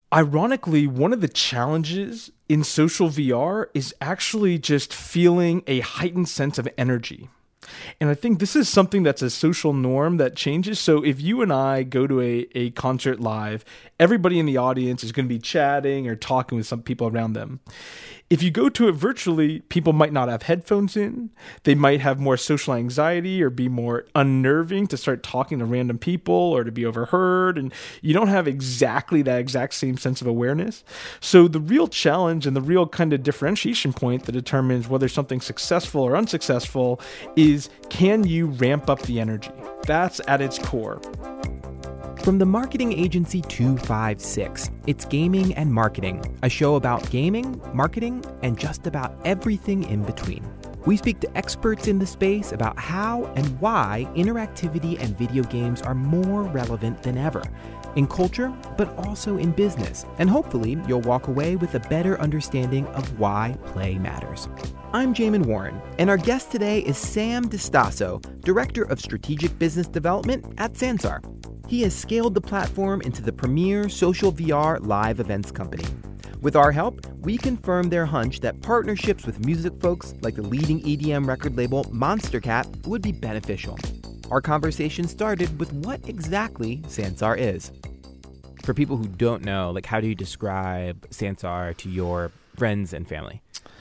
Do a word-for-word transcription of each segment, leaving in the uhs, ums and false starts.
Ironically, one of the challenges in social V R is actually just feeling a heightened sense of energy. And I think this is something that's a social norm that changes. So if you and I go to a, a concert live, everybody in the audience is going to be chatting or talking with some people around them. If you go to it virtually, people might not have headphones in. They might have more social anxiety or be more unnerving to start talking to random people or to be overheard. And you don't have exactly that exact same sense of awareness. So the real challenge and the real kind of differentiation point that determines whether something's successful or unsuccessful is, can you ramp up the energy? That's at its core. From the marketing agency two five six, it's Gaming and Marketing, a show about gaming, marketing, and just about everything in between. We speak to experts in the space about how and why interactivity and video games are more relevant than ever, in culture, but also in business. And hopefully you'll walk away with a better understanding of why play matters. I'm Jamin Warren, and our guest today is Sam DiStaso, Director of Strategic Business Development at Sansar. He has scaled the platform into the premier social V R live events company. With our help, we confirmed their hunch that partnerships with music folks like the leading E D M record label Monstercat would be beneficial. Our conversation started with what exactly Sansar is. For people who don't know, like, how do you describe Sansar to your friends and family?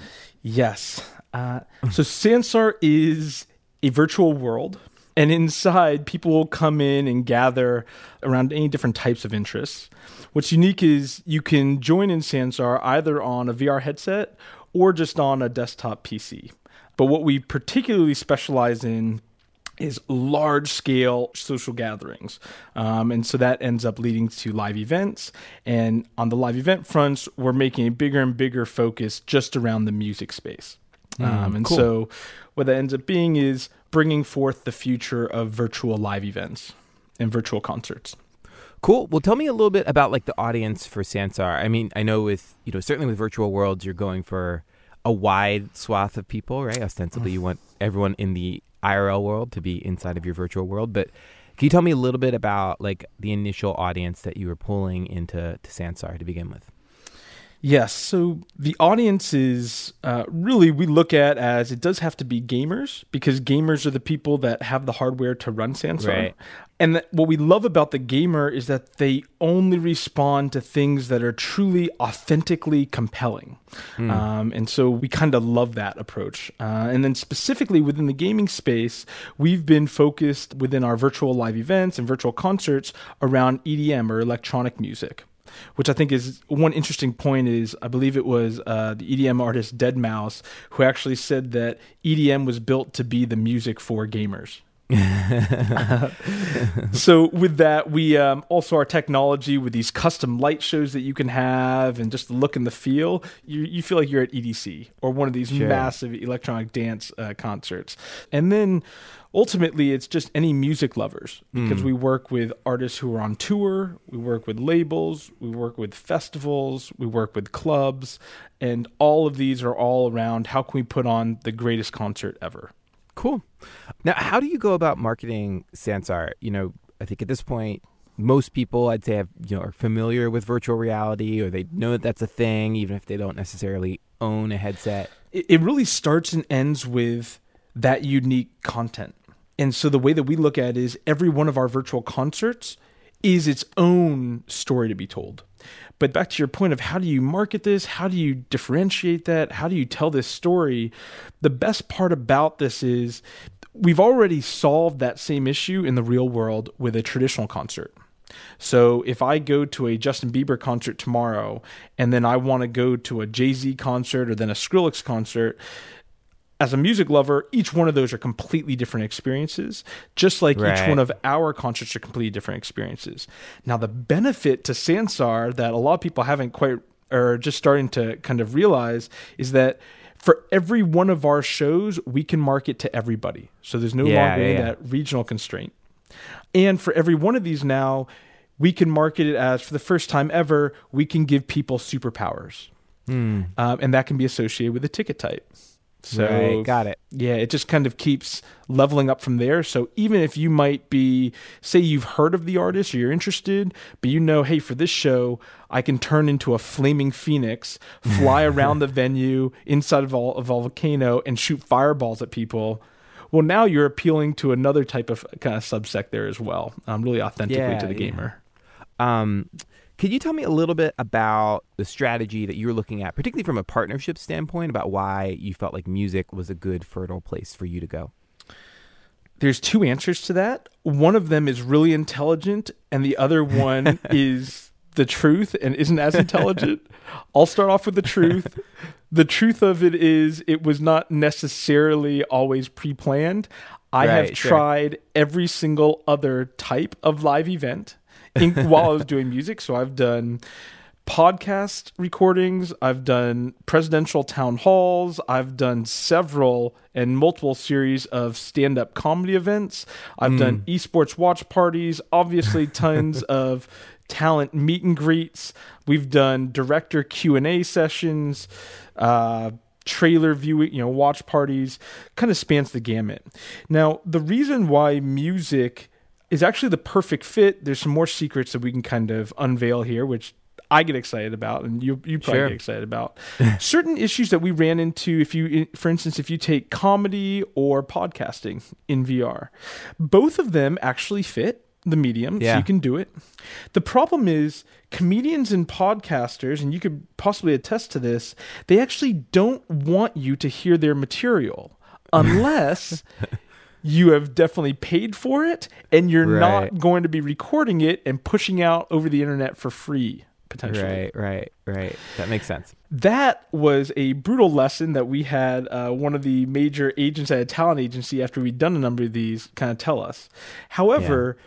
Yes. Uh, so Sansar is a virtual world. And inside, people will come in and gather around any different types of interests. What's unique is you can join in Sansar either on a V R headset or just on a desktop P C. But what we particularly specialize in is large-scale social gatherings. Um, and so that ends up leading to live events. And on the live event fronts, we're making a bigger and bigger focus just around the music space. Mm, um, and cool. So what that ends up being is bringing forth the future of virtual live events and virtual concerts. Cool. Well, tell me a little bit about like the audience for Sansar. I mean, I know with, you know, certainly with virtual worlds, you're going for a wide swath of people, right? Ostensibly, you want everyone in the I R L world to be inside of your virtual world. But can you tell me a little bit about like the initial audience that you were pulling into to Sansar to begin with? Yes. So the audience is uh, really, we look at as it does have to be gamers, because gamers are the people that have the hardware to run Sansar. Right. And that what we love about the gamer is that they only respond to things that are truly authentically compelling. Mm. Um, and so we kind of love that approach. Uh, and then specifically within the gaming space, we've been focused within our virtual live events and virtual concerts around E D M or electronic music, which I think is one interesting point is, I believe it was uh, the E D M artist deadmau five who actually said that E D M was built to be the music for gamers. So with that, we um, also our technology with these custom light shows that you can have and just the look and the feel, you, you feel like you're at E D C or one of these sure. massive electronic dance uh, concerts. And then ultimately, it's just any music lovers, because mm. we work with artists who are on tour, we work with labels, we work with festivals, we work with clubs, and all of these are all around how can we put on the greatest concert ever. Cool. Now, how do you go about marketing Sansar? You know, I think at this point, most people, I'd say, have, you know, are familiar with virtual reality, or they know that that's a thing, even if they don't necessarily own a headset. It, it really starts and ends with that unique content. And so the way that we look at it is every one of our virtual concerts is its own story to be told. But back to your point of how do you market this? How do you differentiate that? How do you tell this story? The best part about this is we've already solved that same issue in the real world with a traditional concert. So if I go to a Justin Bieber concert tomorrow, and then I want to go to a Jay-Z concert or then a Skrillex concert, as a music lover, each one of those are completely different experiences, just like right. each one of our concerts are completely different experiences. Now, the benefit to Sansar that a lot of people haven't quite, or just starting to kind of realize, is that for every one of our shows, we can market to everybody. So there's no yeah, longer yeah, yeah. that regional constraint. And for every one of these now, we can market it as, for the first time ever, we can give people superpowers. Mm. Um, and that can be associated with a ticket type. So right, got it. Yeah, it just kind of keeps leveling up from there. So even if you might be, say you've heard of the artist or you're interested, but you know, hey, for this show, I can turn into a flaming phoenix, fly around the venue inside of a, of a volcano and shoot fireballs at people. Well, now you're appealing to another type of kind of subsect there as well, um, really authentically yeah, to the yeah. gamer. Um, could you tell me a little bit about the strategy that you were looking at, particularly from a partnership standpoint, about why you felt like music was a good, fertile place for you to go? There's two answers to that. One of them is really intelligent, and the other one is the truth and isn't as intelligent. I'll start off with the truth. The truth of it is it was not necessarily always pre-planned. I Right, have sure. tried every single other type of live event in, while I was doing music. So I've done podcast recordings, I've done presidential town halls, I've done several and multiple series of stand-up comedy events, I've Mm. done esports watch parties, obviously tons of talent meet and greets, we've done director Q and A sessions, uh, trailer viewing, you know, watch parties, kind of spans the gamut. Now, the reason why music is actually the perfect fit, there's some more secrets that we can kind of unveil here, which I get excited about, and you you probably Sure. get excited about. Certain issues that we ran into, if you, for instance, if you take comedy or podcasting in V R, both of them actually fit the medium, Yeah. so you can do it. The problem is comedians and podcasters, and you could possibly attest to this, they actually don't want you to hear their material unless you have definitely paid for it and you're Right. not going to be recording it and pushing out over the internet for free, potentially. Right, right, right. That makes sense. That was a brutal lesson that we had uh, one of the major agents at a talent agency, after we'd done a number of these, kind of tell us. However,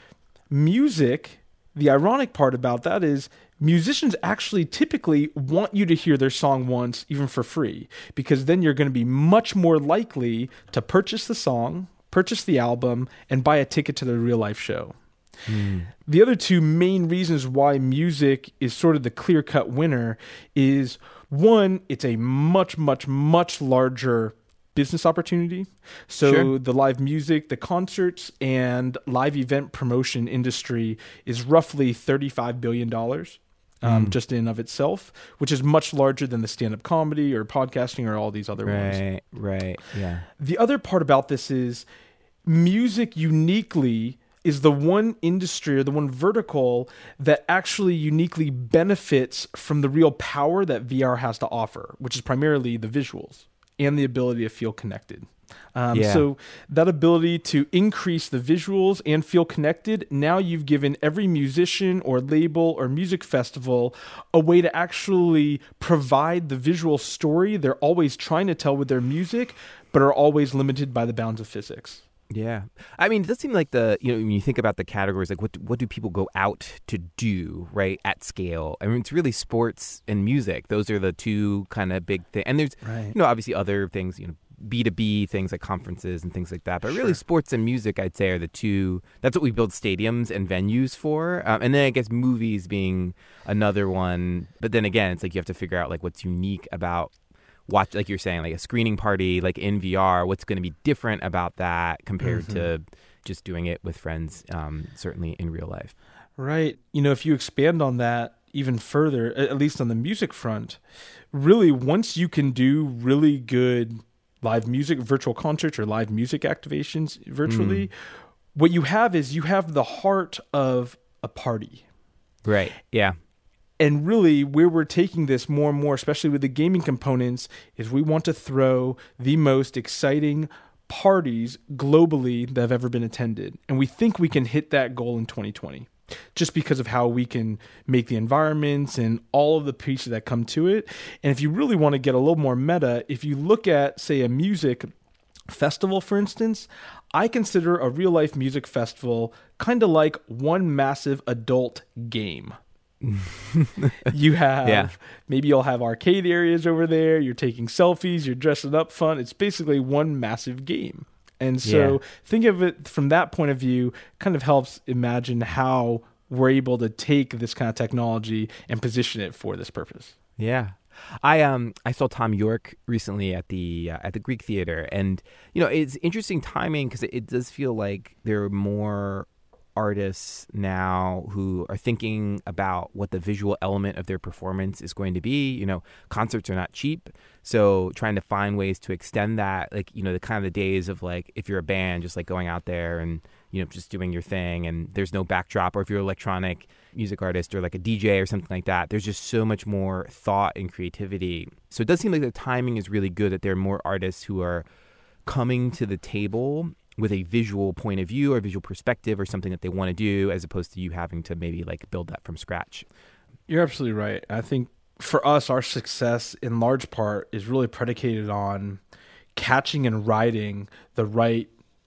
music, the ironic part about that is musicians actually typically want you to hear their song once, even for free, because then you're going to be much more likely to purchase the song, purchase the album, and buy a ticket to the real life show. Mm. The other two main reasons why music is sort of the clear-cut winner is, one, it's a much, much, much larger business opportunity. So Sure. the live music, the concerts, and live event promotion industry is roughly thirty-five billion dollars um, Mm. just in of itself, which is much larger than the stand-up comedy or podcasting or all these other ones. Right, right, yeah. The other part about this is music uniquely is the one industry or the one vertical that actually uniquely benefits from the real power that V R has to offer, which is primarily the visuals and the ability to feel connected. Um, Yeah. So that ability to increase the visuals and feel connected, now you've given every musician or label or music festival a way to actually provide the visual story they're always trying to tell with their music, but are always limited by the bounds of physics. Yeah. I mean, it does seem like the, you know, when you think about the categories, like what what do people go out to do, right, at scale? I mean, it's really sports and music. Those are the two kind of big things. And there's, Right. you know, obviously other things, you know, B two B things like conferences and things like that. But Sure. really sports and music, I'd say, are the two, that's what we build stadiums and venues for. Um, and then I guess movies being another one. But then again, it's like you have to figure out like what's unique about watch, like you're saying, like a screening party, like in V R, what's going to be different about that compared Mm-hmm. to just doing it with friends, um, certainly in real life. Right. You know, if you expand on that even further, at least on the music front, really once you can do really good live music, virtual concerts or live music activations virtually, Mm. what you have is you have the heart of a party. Right. Yeah. And really, where we're taking this more and more, especially with the gaming components, is we want to throw the most exciting parties globally that have ever been attended. And we think we can hit that goal in twenty twenty, just because of how we can make the environments and all of the pieces that come to it. And if you really want to get a little more meta, if you look at, say, a music festival, for instance, I consider a real-life music festival kind of like one massive adult game. You have Yeah. maybe you'll have arcade areas over there, you're taking selfies, you're dressing up fun. It's basically one massive game. And so Yeah. think of it from that point of view, kind of helps imagine how we're able to take this kind of technology and position it for this purpose. Yeah. I um I saw Tom York recently at the uh, at the Greek Theater, and you know it's interesting timing because it, it does feel like there are more artists now who are thinking about what the visual element of their performance is going to be. You know, concerts are not cheap, so trying to find ways to extend that, like, you know, the kind of the days of like, if you're a band, just like going out there and, you know, just doing your thing and there's no backdrop, or if you're an electronic music artist or like a D J or something like that, there's just so much more thought and creativity. So it does seem like the timing is really good, that there are more artists who are coming to the table with a visual point of view or visual perspective or something that they want to do, as opposed to you having to maybe like build that from scratch. You're absolutely right. I think for us, our success in large part is really predicated on catching and riding the right,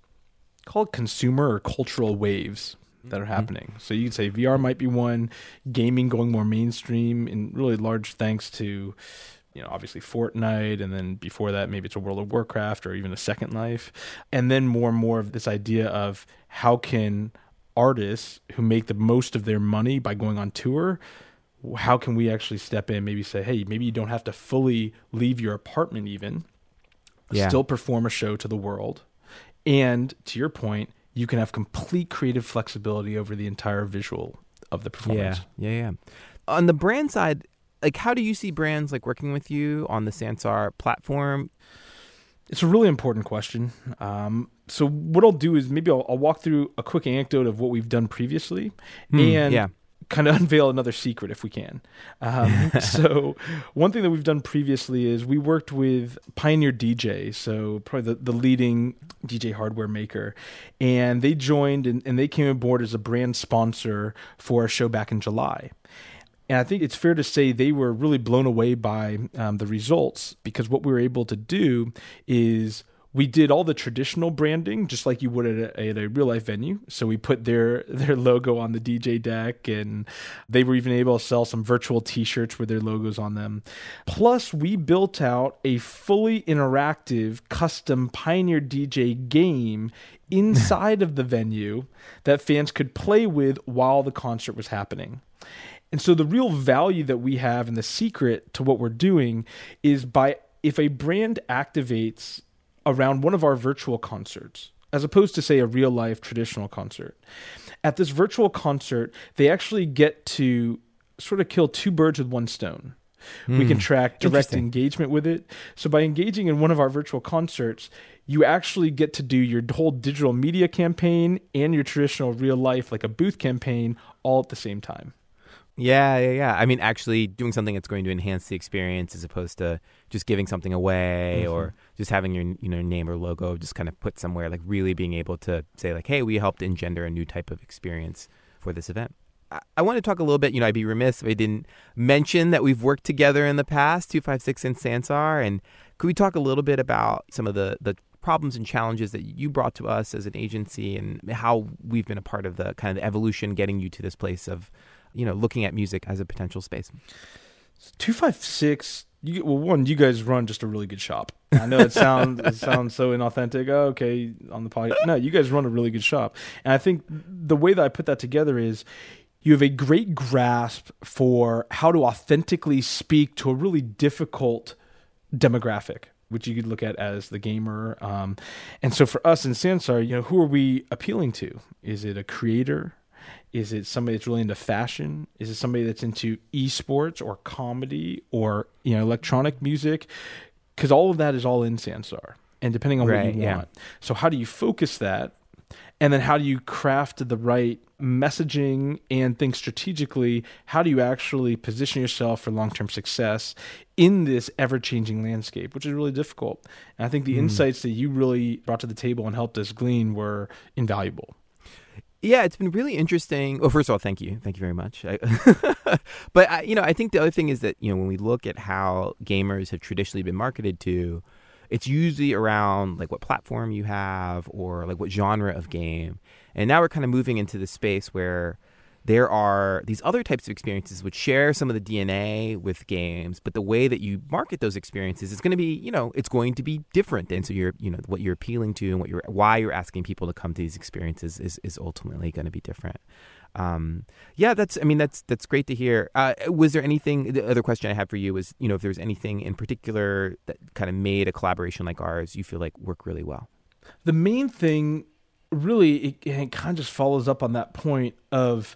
call it consumer or cultural waves that are happening. Mm-hmm. So you could say V R might be one, gaming going more mainstream, and really large thanks to, you know, obviously Fortnite, and then before that, maybe it's a World of Warcraft or even a Second Life. And then more and more of this idea of how can artists who make the most of their money by going on tour, how can we actually step in, maybe say, hey, maybe you don't have to fully leave your apartment even, yeah. still perform a show to the world. And to your point, you can have complete creative flexibility over the entire visual of the performance. Yeah, yeah, yeah. On the brand side, like, how do you see brands like working with you on the Sansar platform? It's a really important question. Um, so what I'll do is maybe I'll, I'll walk through a quick anecdote of what we've done previously, mm, and yeah. kind of unveil another secret if we can. Um, so one thing that we've done previously is we worked with Pioneer D J, so probably the, the leading D J hardware maker, and they joined and, and they came aboard as a brand sponsor for a show back in July. And I think it's fair to say they were really blown away by um, the results, because what we were able to do is we did all the traditional branding just like you would at a, at a real life venue. So we put their their logo on the D J deck, and they were even able to sell some virtual t-shirts with their logos on them. Plus, we built out a fully interactive custom Pioneer D J game inside of the venue that fans could play with while the concert was happening. And so the real value that we have, and the secret to what we're doing, is by if a brand activates around one of our virtual concerts, as opposed to, say, a real life traditional concert, at this virtual concert, they actually get to sort of kill two birds with one stone. Mm, we can track direct engagement with it. So by engaging in one of our virtual concerts, you actually get to do your whole digital media campaign and your traditional real life, like a booth campaign, all at the same time. Yeah, yeah, yeah. I mean, actually doing something that's going to enhance the experience, as opposed to just giving something away, mm-hmm. or just having your, you know, name or logo just kind of put somewhere, like really being able to say like, hey, we helped engender a new type of experience for this event. I, I want to talk a little bit, you know, I'd be remiss if I didn't mention that we've worked together in the past, two five six and Sansar. And could we talk a little bit about some of the, the problems and challenges that you brought to us as an agency, and how we've been a part of the kind of evolution getting you to this place of, you know, looking at music as a potential space? two five six, you, well, one, you guys run just a really good shop. I know it sounds it sounds so inauthentic. Oh, okay, on the podcast. No, you guys run a really good shop. And I think the way that I put that together is you have a great grasp for how to authentically speak to a really difficult demographic, which you could look at as the gamer. Um, and so for us in Sansar, you know, who are we appealing to? Is it a creator? Is it somebody that's really into fashion? Is it somebody that's into esports or comedy or, you know, electronic music? Because all of that is all in Sansar, and depending on right, what you yeah. want. So how do you focus that? And then how do you craft the right messaging and think strategically? How do you actually position yourself for long-term success in this ever-changing landscape, which is really difficult? And I think the mm. insights that you really brought to the table and helped us glean were invaluable. Yeah, it's been really interesting. Well, first of all, thank you. Thank you very much. I, but, I, you know, I think the other thing is that, you know, when we look at how gamers have traditionally been marketed to, it's usually around like what platform you have or like what genre of game. And now we're kind of moving into the space where there are these other types of experiences which share some of the D N A with games, but the way that you market those experiences is going to be, you know, it's going to be different. And so you're, you know, what you're appealing to and what you're, why you're asking people to come to these experiences is, is ultimately going to be different. Um, yeah, that's, I mean, that's, that's great to hear. Uh, was there anything, the other question I had for you was, you know, if there's anything in particular that kind of made a collaboration like ours, you feel like work really well? The main thing really, it, it kind of just follows up on that point of,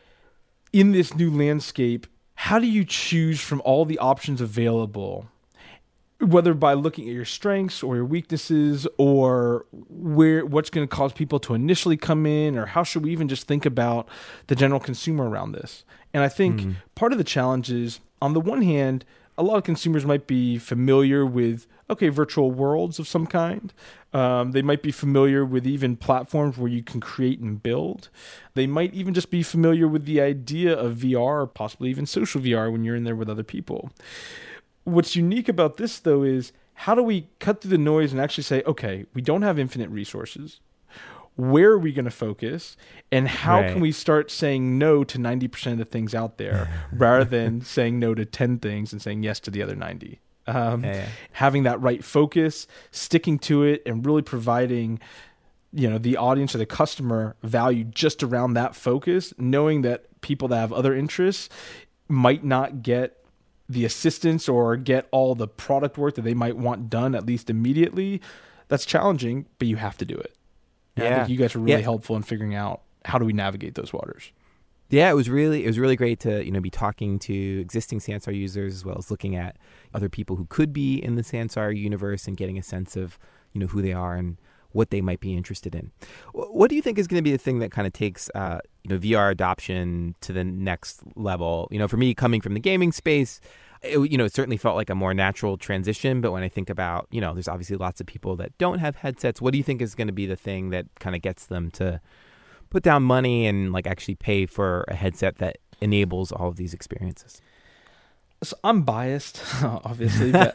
in this new landscape, how do you choose from all the options available, whether by looking at your strengths or your weaknesses, or where what's going to cause people to initially come in, or how should we even just think about the general consumer around this? And I think mm. part of the challenge is, on the one hand, a lot of consumers might be familiar with, okay, virtual worlds of some kind. Um, they might be familiar with even platforms where you can create and build. They might even just be familiar with the idea of V R, possibly even social V R when you're in there with other people. What's unique about this, though, is how do we cut through the noise and actually say, okay, we don't have infinite resources. Where are we going to focus? And how right. can we start saying no to ninety percent of the things out there rather than saying no to ten things and saying yes to the other ninety? Um, yeah, yeah. Having that right focus, sticking to it, and really providing, you know, the audience or the customer value just around that focus, knowing that people that have other interests might not get the assistance or get all the product work that they might want done, at least immediately. That's challenging, but you have to do it. And yeah. I think you guys were really yeah. helpful in figuring out how do we navigate those waters. Yeah, it was really it was really great to, you know, be talking to existing Sansar users as well as looking at other people who could be in the Sansar universe and getting a sense of, you know, who they are and what they might be interested in. What do you think is going to be the thing that kind of takes uh, you know, V R adoption to the next level? You know, for me, coming from the gaming space, it, you know, it certainly felt like a more natural transition. But when I think about, you know, there's obviously lots of people that don't have headsets. What do you think is going to be the thing that kind of gets them to put down money and like actually pay for a headset that enables all of these experiences? So I'm biased, obviously, but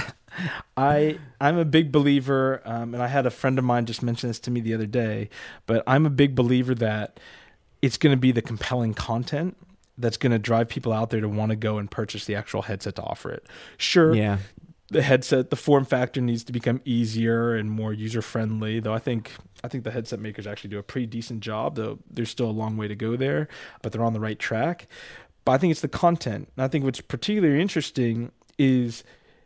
I I'm a big believer, um, and I had a friend of mine just mention this to me the other day. But I'm a big believer that it's going to be the compelling content that's going to drive people out there to want to go and purchase the actual headset to offer it. Sure, yeah. The headset, the form factor needs to become easier and more user friendly. Though I think I think the headset makers actually do a pretty decent job. Though there's still a long way to go there, but they're on the right track. But I think it's the content. And I think what's particularly interesting is,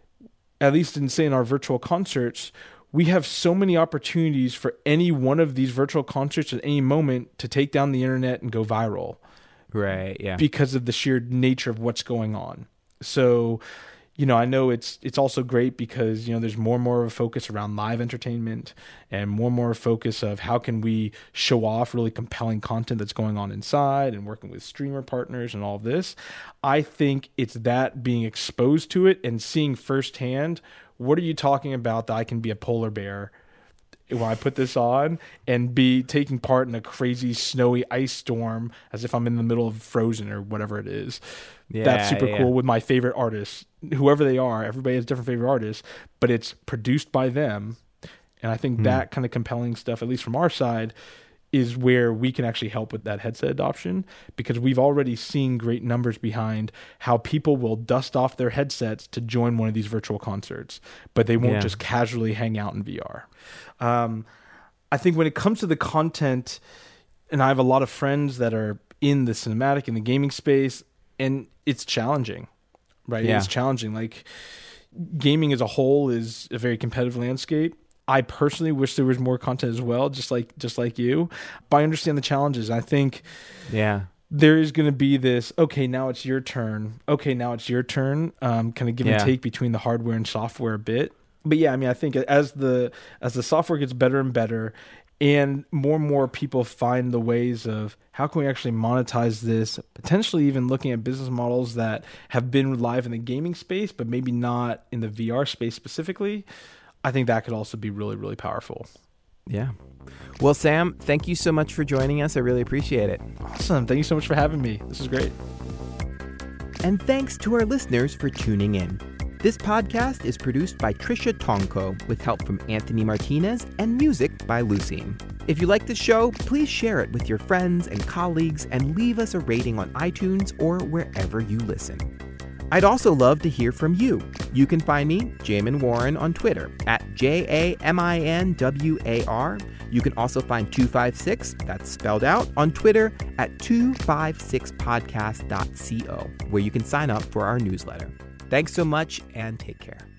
at least in, say, in our virtual concerts, we have so many opportunities for any one of these virtual concerts at any moment to take down the internet and go viral. Right, yeah. Because of the sheer nature of what's going on. So, you know, I know it's it's also great because, you know, there's more and more of a focus around live entertainment and more and more of a focus of how can we show off really compelling content that's going on inside and working with streamer partners and all of this. I think it's that being exposed to it and seeing firsthand, what are you talking about that I can be a polar bear when I put this on and be taking part in a crazy snowy ice storm as if I'm in the middle of Frozen or whatever it is. Yeah, that's super yeah. cool with my favorite artists, whoever they are. Everybody has different favorite artists, but it's produced by them. And I think mm. that kind of compelling stuff, at least from our side, is where we can actually help with that headset adoption, because we've already seen great numbers behind how people will dust off their headsets to join one of these virtual concerts, but they won't yeah. just casually hang out in V R. Um, I think when it comes to the content, and I have a lot of friends that are in the cinematic, in the gaming space, and it's challenging, right? Yeah. It's challenging. Like, gaming as a whole is a very competitive landscape. I personally wish there was more content as well, just like just like you. But I understand the challenges. I think yeah, there is going to be this, okay, now it's your turn. Okay, now it's your turn. Um, kind of give yeah. and take between the hardware and software a bit. But yeah, I mean, I think as the as the software gets better and better, and more and more people find the ways of how can we actually monetize this, potentially even looking at business models that have been live in the gaming space, but maybe not in the V R space specifically, I think that could also be really, really powerful. Yeah. Well, Sam, thank you so much for joining us. I really appreciate it. Awesome. Thank you so much for having me. This is great. And thanks to our listeners for tuning in. This podcast is produced by Trisha Tongko with help from Anthony Martinez and music by Lucine. If you like this show, please share it with your friends and colleagues and leave us a rating on iTunes or wherever you listen. I'd also love to hear from you. You can find me, Jamin Warren, on Twitter at J A M I N W A R. You can also find two five six, that's spelled out, on Twitter at two five six podcast dot co, where you can sign up for our newsletter. Thanks so much and take care.